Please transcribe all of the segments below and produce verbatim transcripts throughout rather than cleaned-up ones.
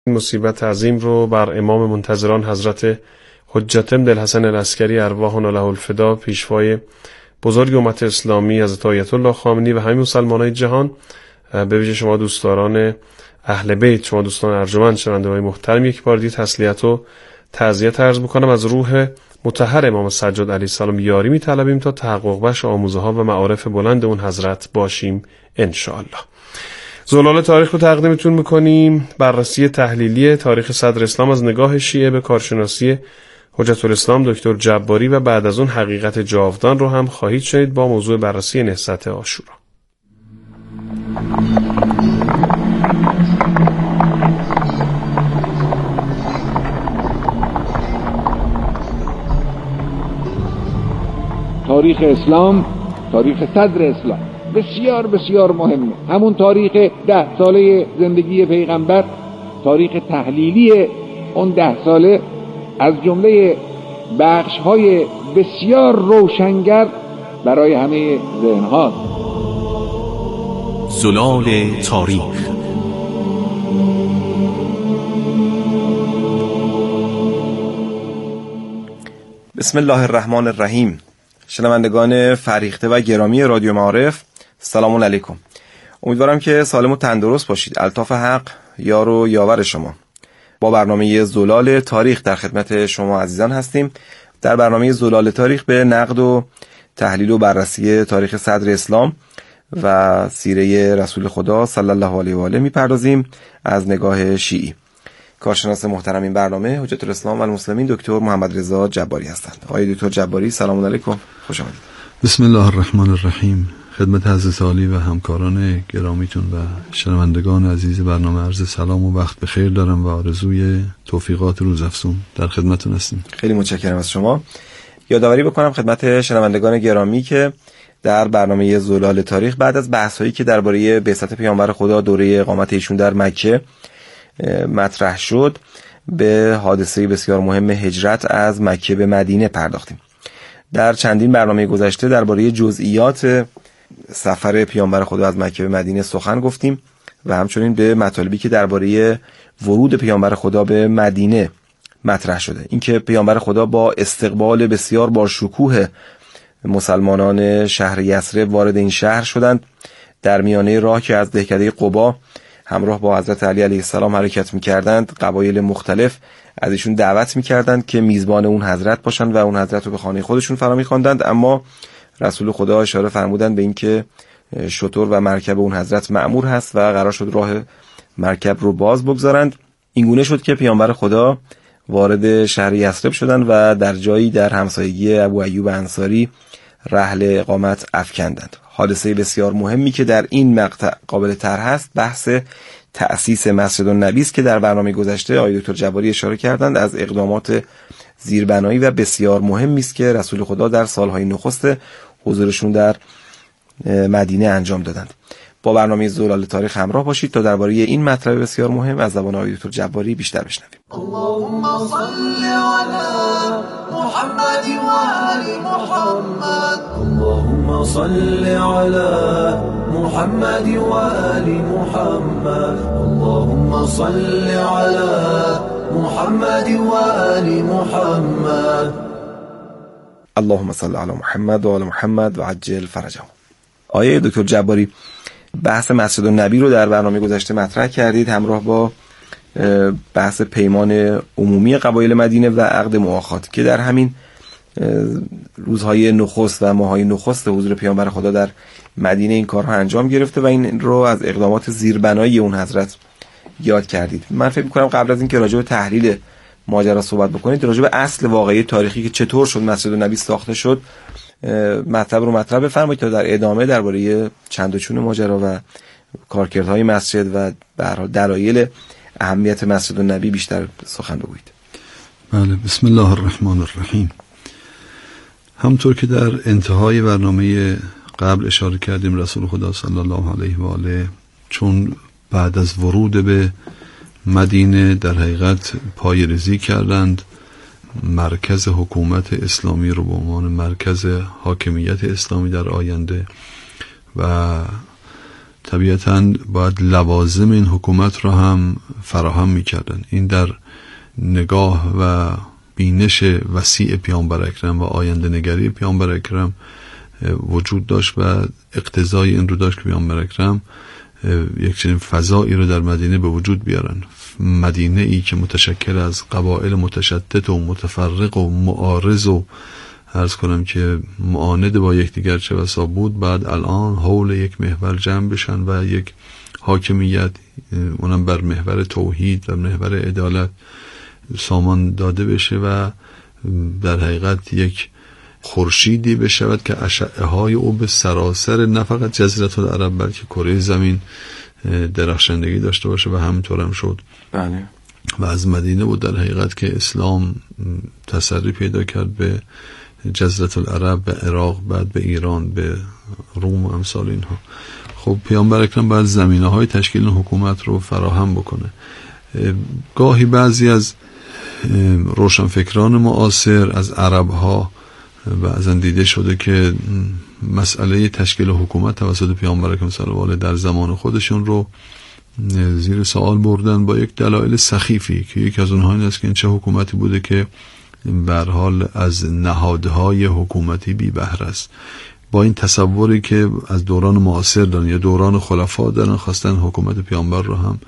این مصیبت عظیم رو بر امام منتظران حضرت حجت بن الحسن العسکری ارواحنا له الفدا، پیشوای بزرگ امت اسلامی حضرت آیت الله خامنه‌ای و همه مسلمانای جهان، به ویژه شما دوستداران اهل بیت، شما دوستان ارجمند شنوندگان محترم، یک بار دیگه تسلیت و تعزیت عرض می‌کنم. از روح مطهر امام سجاد علیه السلام یاری می‌طلبیم تا تحقق بخش آموزه‌ها و معارف بلند اون حضرت باشیم ان شاء الله. زلال تاریخ رو تقدیمتون میکنیم. بررسی تحلیلی تاریخ صدر اسلام از نگاه شیعه به کارشناسی حجت الاسلام دکتر جباری و بعد از اون حقیقت جاودان رو هم خواهید شنید با موضوع بررسی نهضت عاشورا. تاریخ اسلام، تاریخ صدر اسلام بسیار بسیار مهمه. همون تاریخ ده ساله زندگی پیغمبر، تاریخ تحلیلی اون ده ساله از جمله بخش‌های بسیار روشنگر برای همه ذهن‌ها. زلال تاریخ. بسم الله الرحمن الرحیم. شنوندگان فریخته و گرامی رادیو معارف، سلام علیکم. امیدوارم که سالم و تندرست باشید. الطاف حق یار و یاور شما. با برنامه زلال تاریخ در خدمت شما عزیزان هستیم. در برنامه زلال تاریخ به نقد و تحلیل و بررسی تاریخ صدر اسلام و سیره رسول خدا صلی الله علیه و آله میپردازیم از نگاه شیعی. کارشناس محترم این برنامه حجت الاسلام و المسلمین دکتر محمد رضا جباری هستند. آقای دکتر جباری سلام علیکم، خوش آمدید. بسم الله الرحمن الرحیم. خدمت حضرت عالی و همکاران گرامیتون و شنوندگان عزیز برنامه عرض سلام و وقت بخیر دارم و آرزوی توفیقات روزافزون در خدمتتون هستیم. خیلی متشکرم از شما. یادآوری بکنم خدمت شنوندگان گرامی که در برنامه زلال تاریخ بعد از بحث‌هایی که درباره بعثت پیامبر خدا، دوره اقامت ایشون در مکه مطرح شد، به حادثه بسیار مهم هجرت از مکه به مدینه پرداختیم. در چندین برنامه گذشته درباره جزئیات سفر پیامبر خدا از مکه به مدینه سخن گفتیم و همچنین به مطالبی که درباره ورود پیامبر خدا به مدینه مطرح شده، اینکه پیامبر خدا با استقبال بسیار با شکوه مسلمانان شهر یثرب وارد این شهر شدند. در میانه راه که از دهکده قبا همراه با حضرت علی علیه السلام حرکت می‌کردند، قبایل مختلف از ایشون دعوت می‌کردند که میزبان اون حضرت باشند و اون حضرت رو به خانه خودشون فرا می‌خواندند، اما رسول خدا اشاره فرمودند به اینکه شتر و مرکب اون حضرت مأمور هست و قرار شد راه مرکب رو باز بگذارند. این گونه شد که پیامبر خدا وارد شهر یثرب شدند و در جایی در همسایگی ابو ایوب انصاری رحل اقامت افکندند. حادثه بسیار مهمی که در این مقطع قابل طرح است بحث تأسیس مسجد النبی است که در برنامه گذشته آقای دکتر جباری اشاره کردند از اقدامات زیربنایی و بسیار مهمی است که رسول خدا در سالهای نخست حضورشون در مدینه انجام دادند. با برنامه زلال تاریخ همراه باشید تا درباره این مطلب بسیار مهم از زبان آقای دکتر جباری بیشتر بشنویم. اللهم صل علی محمد و آل محمد. اللهم صل علی محمد و آل محمد. اللهم صل علی محمد و آل محمد. اللهم صل علی محمد و آل محمد و عجل فرجهم. آیه دکتر جباری، بحث مسجد النبی رو در برنامه گذشته مطرح کردید همراه با بحث پیمان عمومی قبایل مدینه و عقد مؤاخات که در همین روزهای نخست و ماهای نخست حضور پیامبر خدا در مدینه این کارها انجام گرفته و این رو از اقدامات زیربنایی اون حضرت یاد کردید. من فکر می‌کنم قبل از این که راجع به تحلیل ماجرا صحبت بکنید، راجع به اصل واقعی تاریخی که چطور شد مسجد النبی ساخته شد مطلب رو مطرح بفرمایید تا در ادامه درباره چند و چون ماجرا و کارکردهای مسجد و به هر حال دلایل اهمیت مسجد النبی بیشتر سخن بگویید. بله، بسم الله الرحمن الرحیم. همطور که در انتهای برنامه قبل اشاره کردیم، رسول خدا صلی الله علیه و آله چون بعد از ورود به مدینه در حقیقت پایه‌ریزی کردند، مرکز حکومت اسلامی رو به عنوان مرکز حاکمیت اسلامی در آینده و طبیعتاً باید لوازم این حکومت را هم فراهم میکردن. این در نگاه و بینش وسیع پیامبر اکرم و آینده نگری پیامبر اکرم وجود داشت و اقتضای این رو داشت که پیامبر اکرم یک چنین فضایی رو در مدینه به وجود بیارن. مدینه ای که متشکل از قبایل متشتت و متفرق و معارض و عرض کنم که معاند با یکدیگر چه بسا بود، بعد الان حول یک محور جمع بشن و یک حاکمیت، اونم بر محور توحید و محور عدالت سامان داده بشه و در حقیقت یک خورشیدی بشود که اشعه های او به سراسر نه فقط جزیره العرب بلکه کره زمین درخشندگی داشته باشه و همینطور هم شد. بله. و از مدینه بود در حقیقت که اسلام تسری پیدا کرد به جزیره العرب، به عراق، بعد به ایران، به روم و امثال اینها. خب پیامبر اکرم باید زمینه های تشکیل حکومت رو فراهم بکنه. گاهی بعضی از روشنفکران معاصر از عرب ها بعضا دیده شده که مسئله تشکیل حکومت توسط پیامبر اکرم صلی الله علیه در زمان خودشون رو زیر سوال بردن با یک دلایل سخیفی که یک از اونها این است که این چه حکومتی بوده که به هر حال از نهادهای حکومتی بی بهره است. با این تصوری که از دوران معاصر دارن یا دوران خلفا دارن، خواستن حکومت پیامبر رو هم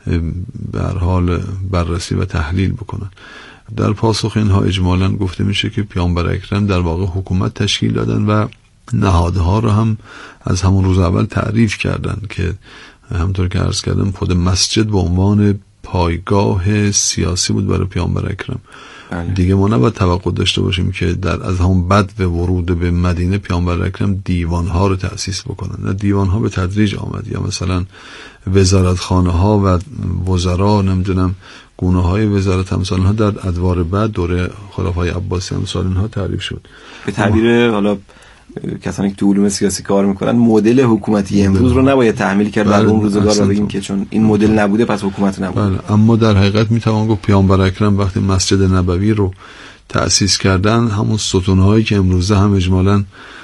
به هر حال بررسی و تحلیل بکنن. در پاسخ اینها اجمالاً گفته میشه که پیامبر اکرم در واقع حکومت تشکیل دادن و نهادها رو هم از همون روز اول تعریف کردن که همونطور که عرض کردم خود مسجد به عنوان پایگاه سیاسی بود برای پیامبر اکرم. بله. دیگه ما نباید توقع داشته باشیم که در از همون بعد ورود به مدینه پیامبر اکرم دیوانها رو تأسیس بکنن. نه، دیوانها به تدریج آمد، یا مثلا وزارتخانه ها و وزرا، نمیدونم گونه های وزارت امثال ها در ادوار بعد دوره خلفای عباسی امثال اینها تعریف شد. به تعبیر حالا کسانی که تو علوم سیاسی کار میکنن مدل حکومتی امروز رو نباید تحمیل کرد در اون روزگار و بگیم که چون این مدل نبوده پس حکومت نبوده. بله. اما در حقیقت میتوان گفت پیامبر اکرم وقتی مسجد نبوی رو تأسیس کردن، همون ستونهایی که امروزه هم اجمالاً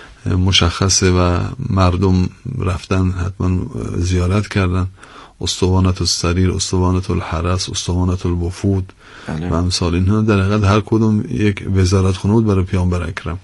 مشخصه و مردم رفتن حتما زیارت کردن، اسطوانة السریر، اسطوانة الحرس، اسطوانة الوفود و امثال اینها، در حقیقت هر کدوم یک وزارتخانه بود برای پیامبر اکرم.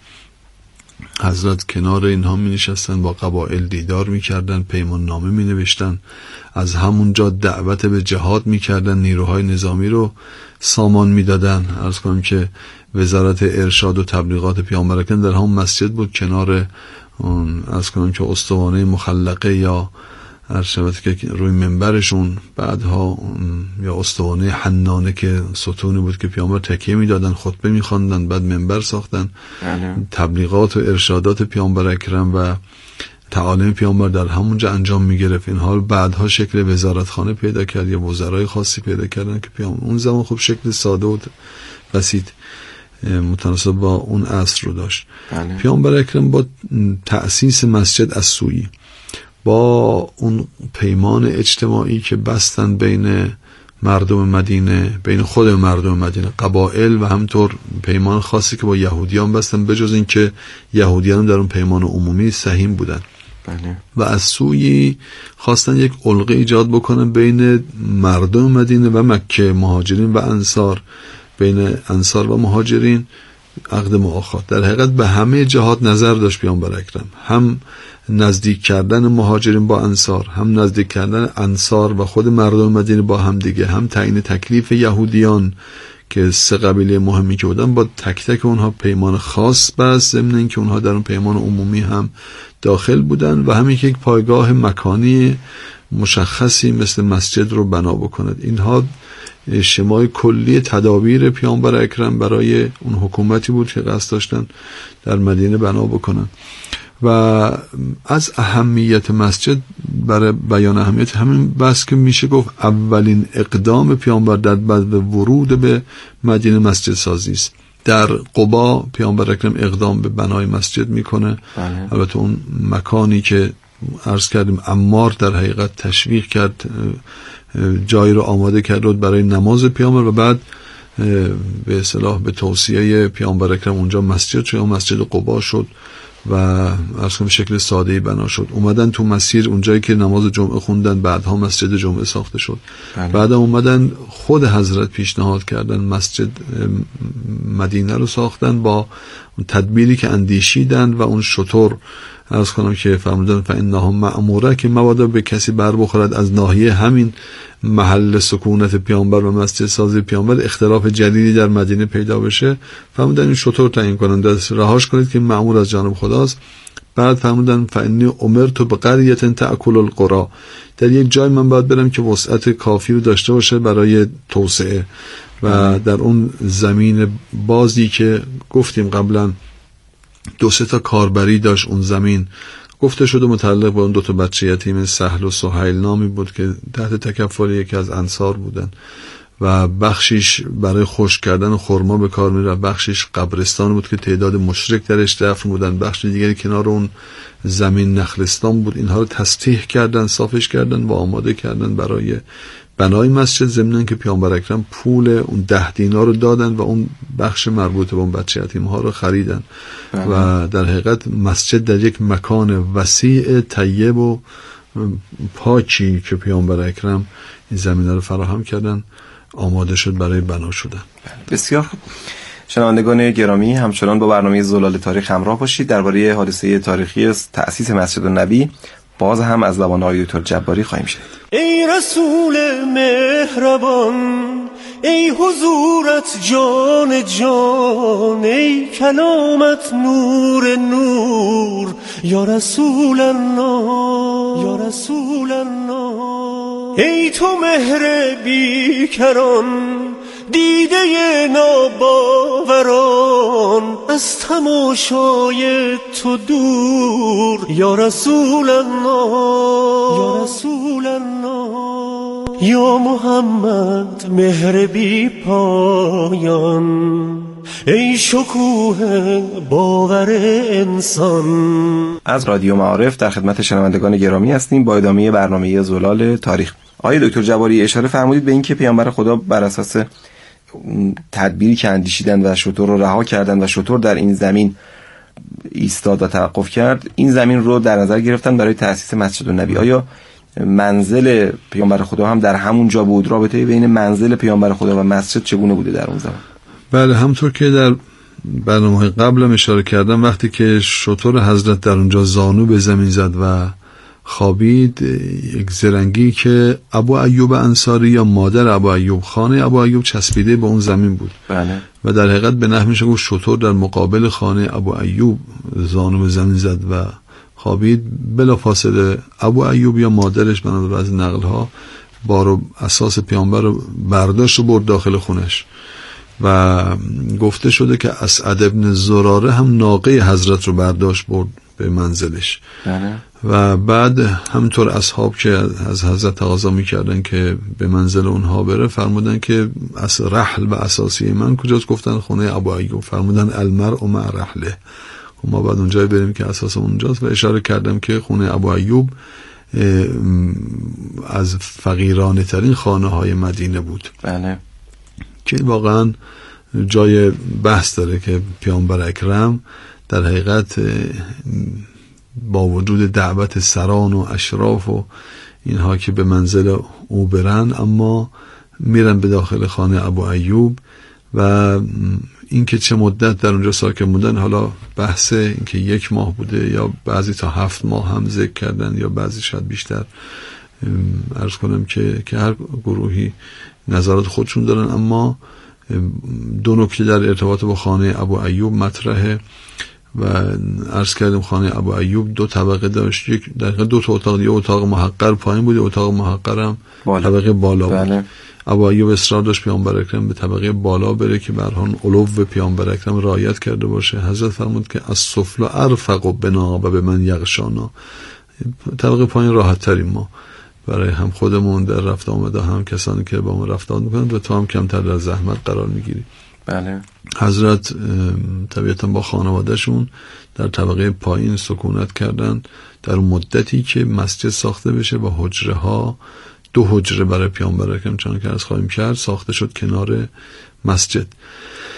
حضرت کنار اینها می نشستن، با قبایل دیدار می کردن، پیمان نامه می نوشتن، از همونجا دعوت به جهاد می کردن، نیروهای نظامی رو سامان می دادن. عرض کنم که وزارت ارشاد و تبلیغات پیامبر اکرم در همون مسجد بود، کنار اون عرض کنم که استوانه مخلقه یا ارشبت که روی منبرشون، بعدها یا استوانه حنانه که ستونی بود که پیامبر تکیه میدادن، خطبه میخواندن، بعد منبر ساختن. بله. تبلیغات و ارشادات پیامبر اکرم و تعالیم پیامبر در همونجا انجام میگرفت. این حال بعدها شکل وزارتخانه پیدا کرد یا وزرای خاصی پیدا کردن که پیامبر اون زمان خب شکل ساده و بسیط متناسب با اون عصر رو داشت. بله. پیامبر اکرم با تأسیس مسجد السویی، با اون پیمان اجتماعی که بستن بین مردم مدینه، بین خود مردم مدینه، قبائل، و همطور پیمان خاصی که با یهودیان بستن، بجز این که یهودیان در اون پیمان عمومی سهیم بودن. بله. و از سوی خواستن یک علقه ایجاد بکنن بین مردم مدینه و مکه، مهاجرین و انصار، بین انصار و مهاجرین عقد مؤاخات. در حقیقت به همه جهات نظر داشت پیامبر اکرم، هم نزدیک کردن مهاجرین با انصار، هم نزدیک کردن انصار و خود مردم مدینه با هم دیگه، هم تعیین تکلیف یهودیان که سه قبیله مهمی که بودن با تک تک اونها پیمان خاص بست، ضمن اینکه اونها در اون پیمان عمومی هم داخل بودن، و همین که یک پایگاه مکانی مشخصی مثل مسجد رو بنا بکند. اینها شمای کلی تدابیر پیامبر اکرم برای اون حکومتی بود که قصد داشتن در مدینه بنا بکنن. و از اهمیت مسجد، برای بیان اهمیت همین بس که میشه گفت اولین اقدام پیامبر در بعد ورود به مدینه مسجد سازی است. در قبا پیامبر اکرم اقدام به بنای مسجد میکنه. بله. البته اون مکانی که عرض کردیم عمار در حقیقت تشویق کرد، جایی رو آماده کرد برای نماز پیامبر، و بعد به اصطلاح به توصیه پیامبر اکرم اونجا مسجد شد، مسجد قبا شد و اصلا به شکل ساده‌ای بنا شد. اومدن تو مسیر اونجایی که نماز جمعه خوندن، بعدها مسجد جمعه ساخته شد. بعد اومدن خود حضرت پیشنهاد کردن مسجد مدینه رو ساختن با اون تدبیری که اندیشیدن و اون شطور عرض کنم که فرمودن فإنهم مأموره که مبادا به کسی بر بخورد از ناحیه همین محل سکونت پیامبر و مسجد سازی پیامبر اختلاف جدیدی در مدینه پیدا بشه، فرمودن این شطور تعیین کنند رهاش کنید که مأمور از جانب خداست. بعد فرمودن فإنی امرت بقریة تأکل القری، در یک جای من باید برم که وسعت کافی رو داشته باشه برای توسعه و در اون زمین بازی که گفتیم قبلا دو سه تا کاربری داشت اون زمین، گفته شده متعلق به اون دو تا بچه یتیم سهل و سهیل نامی بود که تحت تکفل یکی از انصار بودن و بخشیش برای خشک کردن خرما به کار میره، بخشیش قبرستان بود که تعداد مشرک درش دفن بودن، بخش دیگری کنار اون زمین نخلستان بود. اینها رو تصحیح کردن، صافش کردن و آماده کردن برای بنای مسجد، ضمن که پیامبر اکرم پول اون ده دینار رو دادن و اون بخش مربوط به اون بچه یتیم ها رو خریدن و در حقیقت مسجد در یک مکان وسیع طیب و پاکی که پیامبر اکرم این زمینه رو فراهم کردن آماده شد برای بنا شدن. بسیار خوب. شنوندگان گرامی، همچنان با برنامه زلال تاریخ همراه باشید. درباره حادثه تاریخی تأسیس مسجد النبی باز هم از زبان آقای دکتر جباری خواهیم شنید. ای رسول مهربان، ای حضورت جان جان، ای کلامت نور نور، یا رسول الله یا رسول الله. ای تو مهر بیکران، دیده ناباوران، از تماشای تو دور، یا رسول الله یا رسول الله. یا محمد مهر بی پایان، ای شکوه باور انسان. از رادیو معارف در خدمت شنوندگان گرامی هستیم با ادامه برنامه زلال تاریخ. آقای دکتر جباری اشاره فرمودید به این که پیامبر خدا بر اساس تدبیری که اندیشیدن و شطور رو رها کردن و شطور در این زمین ایستاد و توقف کرد، این زمین رو در نظر گرفتن برای تأسیس مسجد النبی. آیا منزل پیامبر خدا هم در همون جا بود؟ رابطه بین منزل پیامبر خدا و مسجد چگونه بوده در اون زمان؟ بله، همطور که در برنامه قبلم اشاره کردم، وقتی که شطور حضرت در اونجا زانو به زمین زد و خوابید، یک زرنگی که ابو ایوب انصاری یا مادر ابو ایوب، خانه ابو ایوب چسبیده به اون زمین بود. بله. و در حقیقت به نحو میشه گفت شطور در مقابل خانه ابو ایوب زانو به زمین زد و خوابید. بلافاصله ابو ایوب یا مادرش بنا به بعضی نقل ها بارو اساس پیامبر رو برداشت و برد داخل خونش و گفته شده که اسعد ابن زراره هم ناقه حضرت رو برداشت برد به منزلش. بله. و بعد همینطور اصحاب که از حضرت تقاضا میکردن که به منزل اونها بره، فرمودن که از رحل و اساسی من کجاست؟ گفتن خونه ابو ایوب. فرمودن المرء مع رحله، ما بعد اونجای بریم که اساس اونجاست و اشاره کردم که خونه ابو ایوب از فقیرانه ترین خانه های مدینه بود. بله. که واقعا جای بحث داره که پیامبر اکرم در حقیقت با وجود دعوت سران و اشراف و اینها که به منزل او برن، اما میرن به داخل خانه ابو ایوب و اینکه چه مدت در اونجا ساکن بودن، حالا بحث اینکه یک ماه بوده یا بعضی تا هفت ماه هم ذکر کردن یا بعضی شاید بیشتر. عرض کنم که که هر گروهی نظرات خودشون دارن، اما دو نکته در ارتباط با خانه ابو ایوب مطرحه و عرض کردیم خانه ابو ایوب دو طبقه داشت. یک در دو تا اتاق، یه اتاق محقر پایین بود، اتاق محقر هم بالا. طبقه بالا بود. بله. ابو ایوب اصرار داشت پیامبر اکرم به طبقه بالا بره که به هر حال علو پیامبر اکرم رعایت کرده باشه. حضرت فرمود که از سفل ارفق بنا و به من یغشانا، طبقه پایین راحت تریم ما برای هم خودمون در رفت آمده، هم کسانی که با ما رفت آمد میکنن و تو هم کمتر در زحمت قرار میگیری. بله. حضرت طبیعتا با خانوادهشون در طبقه پایین سکونت کردن در مدتی که مسجد ساخته بشه و حجره ها، دو حجره برای پیامبر اکرم چون که از خواهیم کرد ساخته شد کنار مسجد.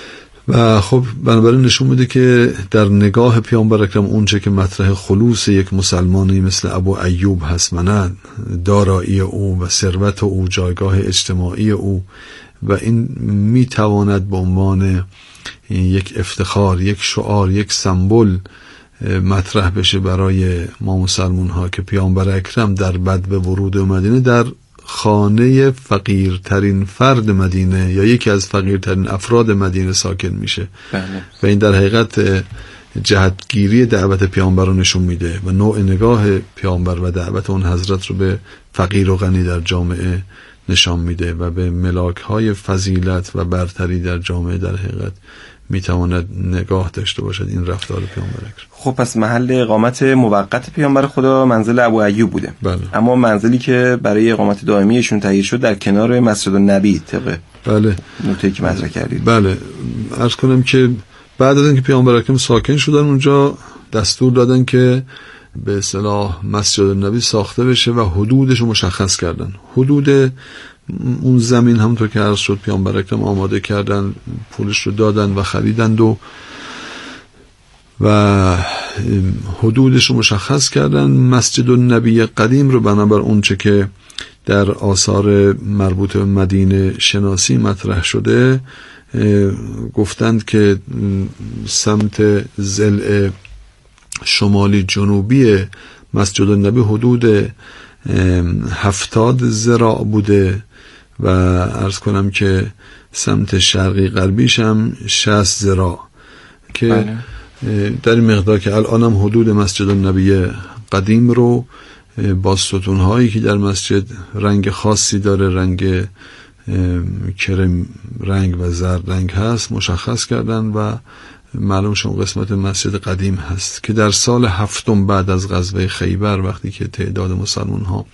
و خب بنابراین نشون میده که در نگاه پیامبر اکرم اون چه که مطرح خلوص یک مسلمانی مثل ابو ایوب هست، نه دارایی او و ثروت او، جایگاه اجتماعی او، و این میتواند به عنوان یک افتخار، یک شعار، یک سمبل مطرح بشه برای ما مسلمان ها که پیامبر اکرم در بدو ورود مدینه در خانه فقیرترین فرد مدینه یا یکی از فقیرترین افراد مدینه ساکن میشه. بله. و این در حقیقت جهتگیری دعوت پیامبر رو نشون میده و نوع نگاه پیامبر و دعوت اون حضرت رو به فقیر و غنی در جامعه نشان میده و به ملاک های فضیلت و برتری در جامعه در حقیقت میتواند نگاه داشته باشد این رفتار پیامبر اکرم. خب پس محل اقامت موقت پیامبر خدا منزل ابو ایوب بوده. بله. اما منزلی که برای اقامت دائمی ایشون تهیه شد در کنار مسجد النبی طبق بله نکته‌ای که مطرح کردید. بله، عرض کنم که بعد از اینکه پیامبر اکرم ساکن شدن اونجا دستور دادن که به اصطلاح مسجد النبی ساخته بشه و حدودش رو مشخص کردن. حدود اون زمین همونطور که عرض شد پیامبر اکرم آماده کردن، پولش رو دادن و خریدند و و حدودش رو مشخص کردن. مسجد النبی قدیم رو بنابر اون چه که در آثار مربوط به مدینه شناسی مطرح شده گفتند که سمت ضلع شمالی جنوبی مسجد النبی حدود هفتاد ذراع بوده و عرض کنم که سمت شرقی غربیش هم شصت ذراع که بله. در این مقدار که الان هم حدود مسجد النبی قدیم رو با ستونهایی که در مسجد رنگ خاصی داره، رنگ کرم رنگ و زرد رنگ هست، مشخص کردن و معلوم شون قسمت مسجد قدیم هست که در سال هفتم بعد از غزوه خیبر وقتی که تعداد مسلمان ها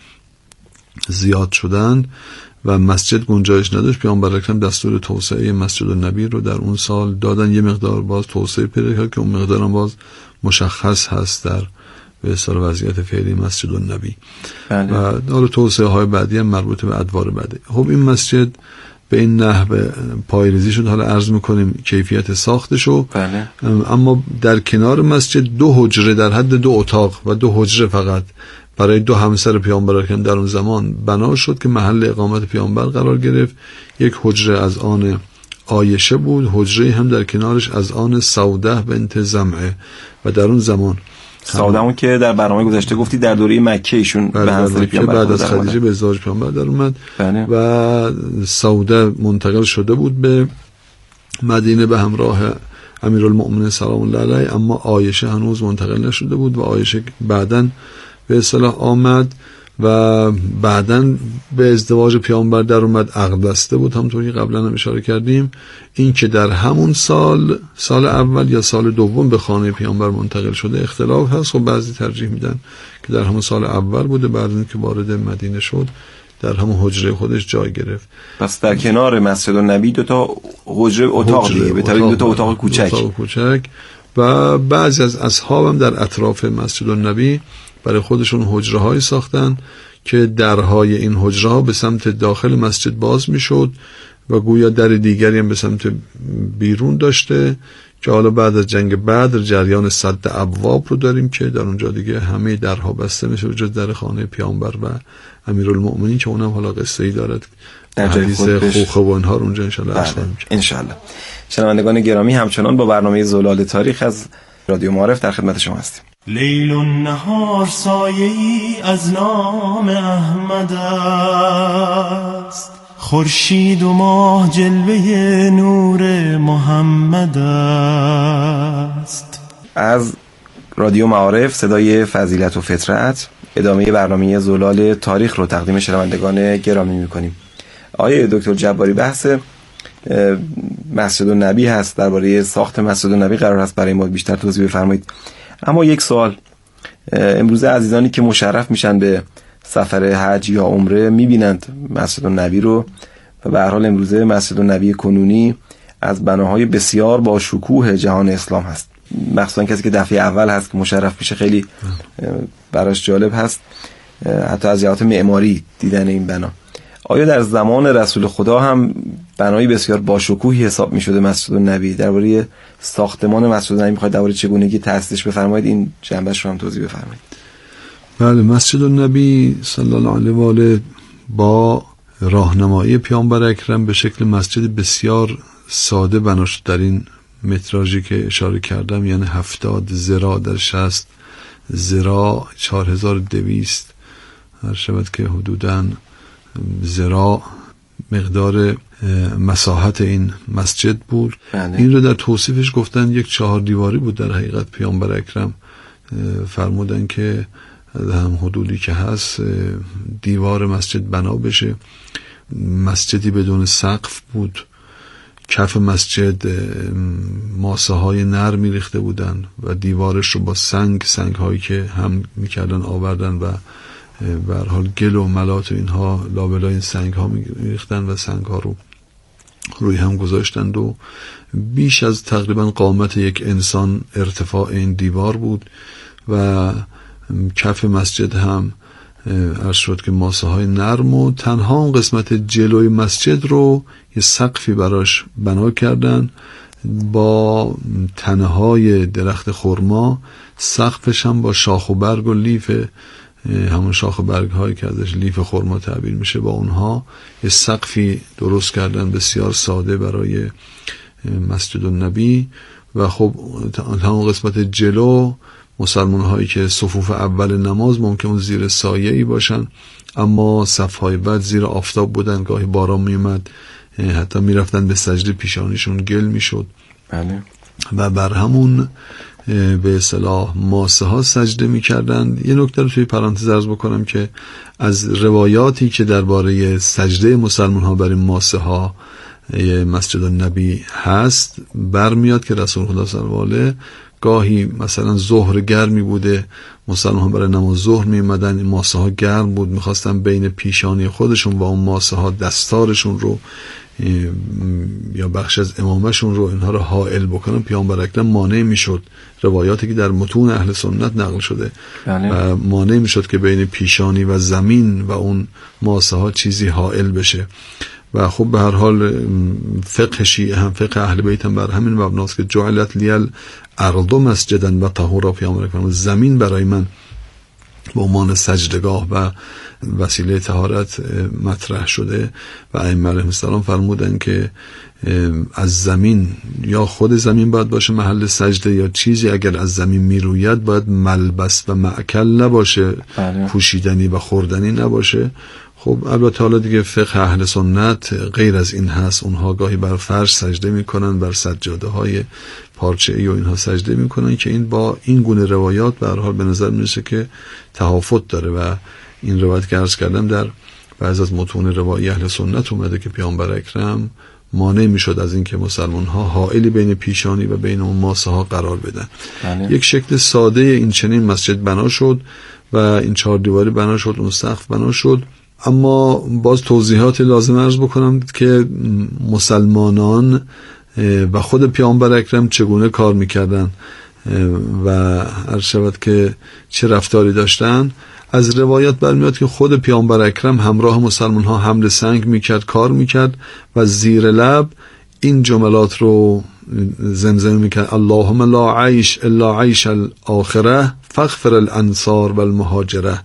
زیاد شدند و مسجد گنجایش نداشت، پیامبر اکرم دستور توسعه مسجد النبی رو در اون سال دادن. یه مقدار باز توسعه پیدا کرد که اون مقدار هم باز مشخص هست در به اصطلاح وضعیت فعلی مسجد النبی. بله. و حالا توسعه های بعدی هم مربوط به ادوار بعدی. خب این مسجد به این نحو پایریزی شد. حالا عرض میکنیم کیفیت ساختشو. بله. اما در کنار مسجد دو حجره در حد دو اتاق و دو حجره فقط برای دو همسر پیامبر اکرم در اون زمان بنا شد که محل اقامت پیامبر قرار گرفت. یک حجره از آن عایشه بود، حجره هم در کنارش از آن سوده بنت زمعه و در اون زمان سوده اون که در برنامه گذشته گفتی در دوره مکه ایشون به همسر پیامبر بعد از خدیجه به ازدواج پیامبر در اومد. بله. و سوده منتقل شده بود به مدینه به همراه امیرالمؤمنین سلام الله علیه، اما عایشه هنوز منتقل نشده بود و عایشه بعدن به اصطلاح آمد و بعدن به ازدواج پیامبر در اومد. عقد بسته بود همونطور که قبلا هم اشاره کردیم. این که در همون سال سال اول یا سال دوم به خانه پیامبر منتقل شده اختلاف هست. خب بعضی ترجیح میدن که در همون سال اول بوده، بعد اینکه وارد مدینه شد در همون حجره خودش جای گرفت. پس در کنار مسجد النبی دو تا حجره اتاق دیگه به طریق دو تا اتاق کوچک اتاق کوچک و بعضی از اصحاب هم در اطراف مسجد النبی برای خودشون حجره های ساختن که درهای این حجره ها به سمت داخل مسجد باز می شد و گویا در دیگری هم به سمت بیرون داشته که حالا بعد از جنگ بدر جریان سد ابواب رو داریم که در اونجا دیگه همه درها بسته میشه جز در خانه پیامبر و امیرالمؤمنین که اونم حالا قصه ای دارد در حدیث خوخه و اینها رو اونجا انشالله عرض خواهیم کرد. انشالله. شنوندگان گرامی، همچنان با برنامه زلال تاریخ از رادیو معارف در خدمت شما هستیم. لیل و نهار سایه‌ای از نام احمد است، خورشید و ماه جلوه نور محمد است. از رادیو معارف صدای فضیلت و فطرت ادامه برنامه زلال تاریخ رو تقدیم شنوندگان گرامی می‌کنیم. آقای دکتر جباری، بحث مسجد النبی هست، درباره ساخت مسجد النبی قرار است برای ما بیشتر توضیح بفرمایید. اما یک سوال، امروزه عزیزانی که مشرف میشن به سفر حج یا عمره میبینند مسجد النبی رو و به هر حال امروزه مسجد النبی کنونی از بناهای بسیار با شکوه جهان اسلام هست. مخصوصا کسی که دفعه اول هست که مشرف میشه خیلی براش جالب هست، حتی از جهات معماری دیدن این بنا. آیا در زمان رسول خدا هم بنایی بسیار باشکوهی حساب می شده مسجد النبی؟ درباره ساختمان مسجد النبی میخواید درباره چگونگی تأسیسش بفرمایید، این جنبش رو هم توضیح بفرمایید. بله، مسجد النبی صلی الله علیه و آله با راهنمایی پیامبر اکرم به شکل مسجد بسیار ساده بنا شد. در این متراژی که اشاره کردم، یعنی هفتاد ذراع در شصت ذراع، چهار هزار و دویست، هر شود که حدوداً ذراع مقدار مساحت این مسجد بود. بله. این رو در توصیفش گفتن یک چهار دیواری بود. در حقیقت پیامبر اکرم فرمودن که هم حدودی که هست دیوار مسجد بنا بشه. مسجدی بدون سقف بود، کف مسجد ماسه های نرمی ریخته بودن و دیوارش رو با سنگ سنگ هایی که هم میکردن آوردن و به هر حال گل و ملات و اینها لابلای این سنگ ها میریختن و سنگ ها رو روی هم گذاشتند و بیش از تقریبا قامت یک انسان ارتفاع این دیوار بود و کف مسجد هم عرض شد که ماسه های نرم و تنها اون قسمت جلوی مسجد رو یه سقفی براش بنا کردن با تنه های درخت خرما، سقفش هم با شاخ و برگ و لیف، همون شاخ و برگ هایی که ازش لیف خرما تعبیر میشه، با اونها یه سقفی درست کردن بسیار ساده برای مسجد النبی. و خب همون قسمت جلو مسلمان هایی که صفوف اول نماز ممکن زیر سایه‌ای باشن، اما صفهای بعد زیر آفتاب بودن، گاهی باران میومد حتی میرفتن به سجده پیشانیشون گل میشد. بله. و بر همون به اصطلاح ماسه ها سجده میکردن. یه نکته رو توی پرانتز عرض بکنم که از روایاتی که درباره سجده مسلمان ها بر این ماسه ها مسجد النبی هست برمیاد که رسول خدا صلی الله علیه و آله گاهی مثلا ظهر گرمی بوده، مسلمان ها برای نماز ظهر می اومدن، این ماسه ها گرم بود، میخواستن بین پیشانی خودشون و اون ماسه ها دستارشون رو یا بخش از امامشون رو اینها رو حائل بکنن، پیامبر اکرم مانع میشد. روایاتی که در متون اهل سنت نقل شده بله. و مانع میشد که بین پیشانی و زمین و اون ماسه ها چیزی حائل بشه. و خب به هر حال فقه شیعه هم فقه اهل بیت هم بر همین مبناست که جعلت لیل ارض مسجدا و طهورا، پیامبر اکرم زمین برای من به عنوان سجدگاه و وسیله طهارت مطرح شده. و ائمه علیهم السلام فرمودن که از زمین یا خود زمین باید باشه محل سجده، یا چیزی اگر از زمین میروید باید ملبس و مأکل نباشه، بله. پوشیدنی و خوردنی نباشه. خب البته حالا دیگه فقه اهل سنت غیر از این هست، اونها گاهی بر فرش سجده میکنن، بر سجاده های پارچه‌ای و اینها سجده میکنن که این با این گونه روایات به هر حال به نظر میرسه که تفاوت داره. و این روایت که عرض کردم در بعض از متون روایی اهل سنت اومده که پیامبر اکرم مانع میشد از اینکه مسلمان ها حائلی بین پیشانی و بین اون ماسه ها قرار بدن. بله. یک شکل ساده این چنین مسجد بنا شد و این چهار دیواری بنا شد، اون سقف بنا شد. اما باز توضیحات لازم عرض بکنم که مسلمانان و خود پیامبر اکرم چگونه کار میکردن و عرض شود که چه رفتاری داشتن. از روایات برمیاد که خود پیامبر اکرم همراه مسلمان ها حمل سنگ میکرد، کار میکرد و زیر لب این جملات رو زمزمه میکرد: اللهم لا عیش الا عیش الاخره فاغفر الانصار والمهاجره.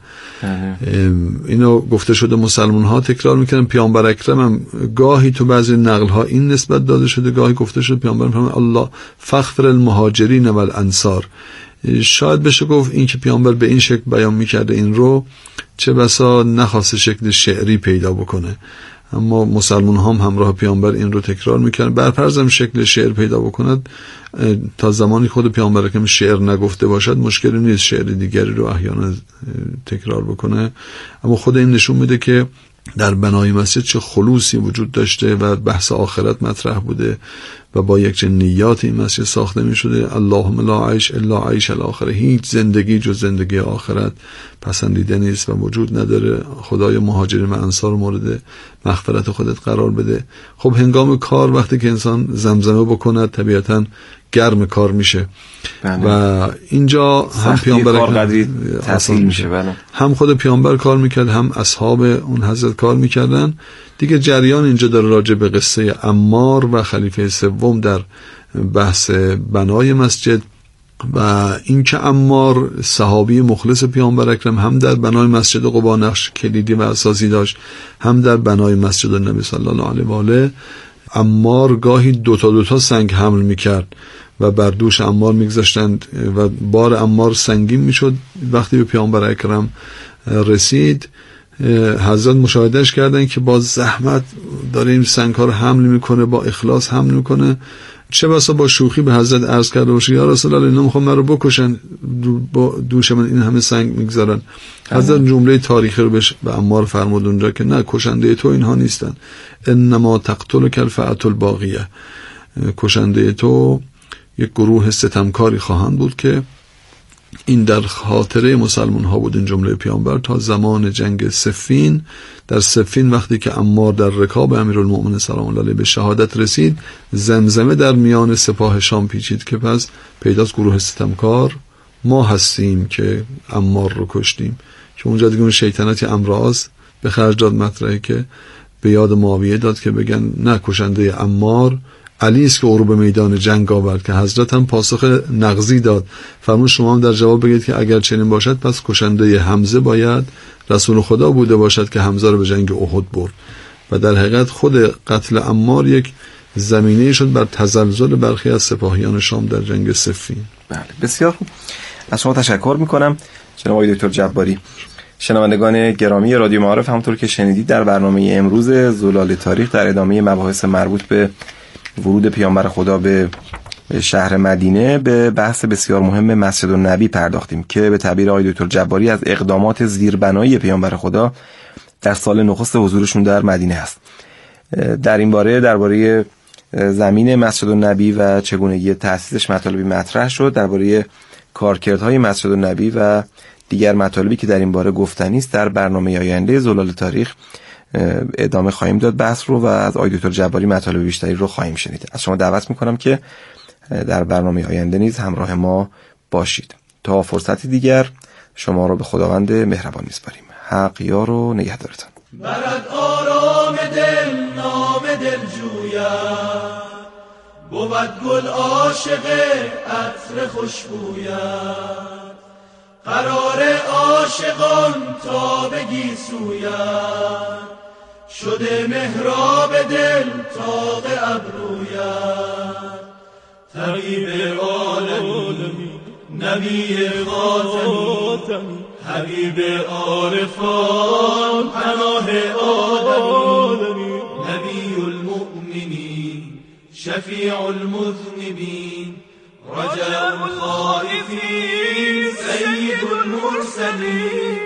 اینو گفته شده مسلمان ها تکرار میکنن. پیامبر اکرم هم گاهی تو بعضی نقل ها این نسبت داده شده، گاهی گفته شده پیامبر فرمود الله فاغفر المهاجرین والانصار. شاید بشه گفت این که پیامبر به این شکل بیان میکرده این رو چه بسا نخواسته شکل شعری پیدا بکنه، اما مسلمان هم همراه پیامبر این رو تکرار میکنن. برپرزم شکل شعر پیدا بکند، تا زمانی خود پیامبر که شعر نگفته باشد مشکلی نیست شعر دیگری رو احیانا تکرار بکنه. اما خود این نشون میده که در بنای مسجد چه خلوصی وجود داشته و بحث آخرت مطرح بوده و با یک چه نیات این مسجد ساخته می شده. اللهم لا عیش الا عیش الاخره، هیچ زندگی جز زندگی آخرت پسندیده نیست و وجود نداره. خدای مهاجرین و انصار مورد مغفرت خودت قرار بده. خب هنگام کار وقتی که انسان زمزمه بکند طبیعتاً گرم کار میشه بله. و اینجا هم پیامبر تحصیل میشه بله. هم خود پیامبر کار میکرد، هم اصحاب اون حضرت کار میکردن دیگه. جریان اینجا داره راجع به قصه عمار و خلیفه سوم در بحث بنای مسجد و اینکه عمار صحابی مخلص پیامبر اکرم هم در بنای مسجد قبا نقش کلیدی و اساسی داشت، هم در بنای مسجد النبی صلی الله علیه و آله. عمار گاهی دوتا دوتا سنگ حمل میکرد و بر دوش عمار میگذاشتند و بار عمار سنگین میشد. وقتی به پیامبر اکرم رسید حضرت مشاهدهش کردن که با زحمت داره این سنگ ها رو حمل میکنه، با اخلاص حمل میکنه. چه بسا با شوخی به حضرت عرض کرده باشه یا رسول الله اینا میخوام من رو بکشن، با دوش من این همه سنگ میگذارن. حضرت جمله تاریخی رو بهش به عمار فرمود اونجا که نه، کشنده تو اینها نیستن، انما تقتلک الفئة الباغیه، کشنده تو یک گروه ستمکاری خواهند بود که این در خاطره مسلمان ها بود. این جمله پیامبر تا زمان جنگ صفین. در صفین وقتی که عمار در رکاب امیرالمؤمنین سلام الله علیه به شهادت رسید، زمزمه در میان سپاه شام پیچید که پس پیداست گروه ستمکار ما هستیم که عمار رو کشتیم. که اونجا دیگه اون شیطنتی امراض به خرج داد مطرحی که به یاد معاویه داد که بگن نه، کشنده عمار علی است که او رو به میدان جنگ آورد. که حضرت هم پاسخ نغزی داد، فرمود شما هم در جواب بگید که اگر چنین باشد پس کشنده حمزه باید رسول خدا بوده باشد که حمزه رو به جنگ احد برد. و در حقیقت خود قتل عمار یک زمینه شد بر تزلزل برخی از سپاهیان شام در جنگ صفین. بله بسیار خوب، از شما تشکر میکنم جناب آقای دکتر جباری. شنوندگان گرامی رادیو معارف، همونطور که شنیدید در برنامه امروز زلال تاریخ در ادامه مباحث مربوط به ورود پیامبر خدا به شهر مدینه به بحث بسیار مهم مسجد النبی پرداختیم که به تعبیر آقای دکتر جباری از اقدامات زیربنایی پیامبر خدا در سال نخست حضورشون در مدینه است. در این باره درباره زمین مسجد النبی و چگونگی تأسیسش مطالبی مطرح شد. درباره کارکردهای مسجد النبی و دیگر مطالبی که در این باره گفتنی است در برنامه آینده زلال تاریخ ادامه خواهیم داد بحث رو و از آقای دکتر جباری مطالب بیشتری رو خواهیم شنید. از شما دعوت میکنم که در برنامه آینده نیز همراه ما باشید. تا فرصتی دیگر شما رو به خداوند مهربان میسپاریم. حق یار و نگهدارتان. برد آرام دل نام دل جوید، بود گل عاشق عطر خوشبوید، قرار عاشقان تا بگی سوید، شده محراب دل طاق ابروید، تقیب عالمی نبی خاتمی، حبیب عارفان پناه آدمی، نبی المؤمنین شفیع المذنبین، رجاء الخائفین سید المرسلین.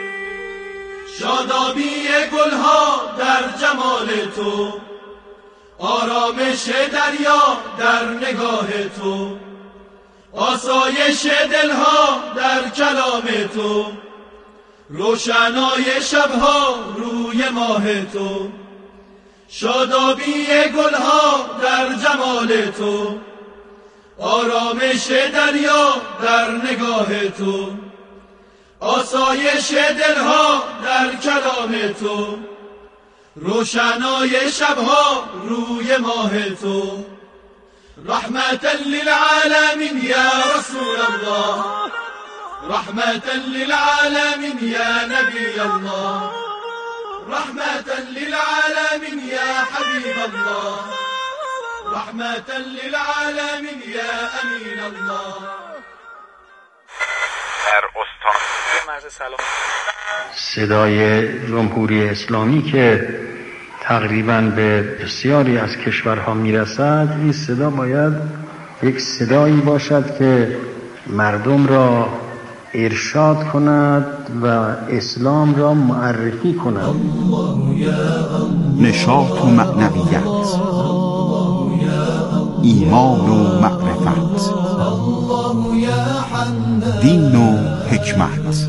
شادابی گلها در جمال تو، آرامش دریا در نگاه تو، آسایش دلها در کلام تو، روشنای شبها روی ماه تو. شادابی گلها در جمال تو، آرامش دریا در نگاه تو، آسایش دلها در کلام تو، روشنای شبها روی ماه تو. رحمة للعالمين يا رسول الله، رحمة للعالمين يا نبي الله، رحمة للعالمين يا حبيب الله، رحمة للعالمين يا أمين الله. در استان مرز سلام صدای جمهوری اسلامی که تقریباً به بسیاری از کشورها میرسد، این صدا باید یک صدایی باشد که مردم را ارشاد کند و اسلام را معرفی کند. نشاط و معنویت، ایمان و معرفت، دین و حکمت،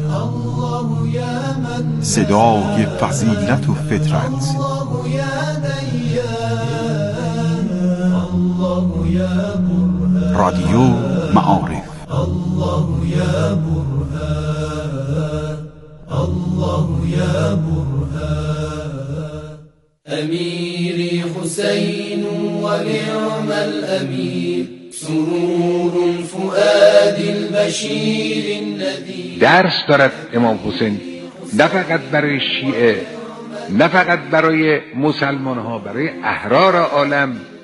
صدای فضیلت و فطرت، رادیو معارف. الله یا برهان، الله یا برهان. امیری حسین ونعم الامیر، سرور فؤاد البشیر النذیر. درس دارد امام حسین، نه فقط برای شیعه، نه فقط برای مسلمان ها، برای احرار عالم.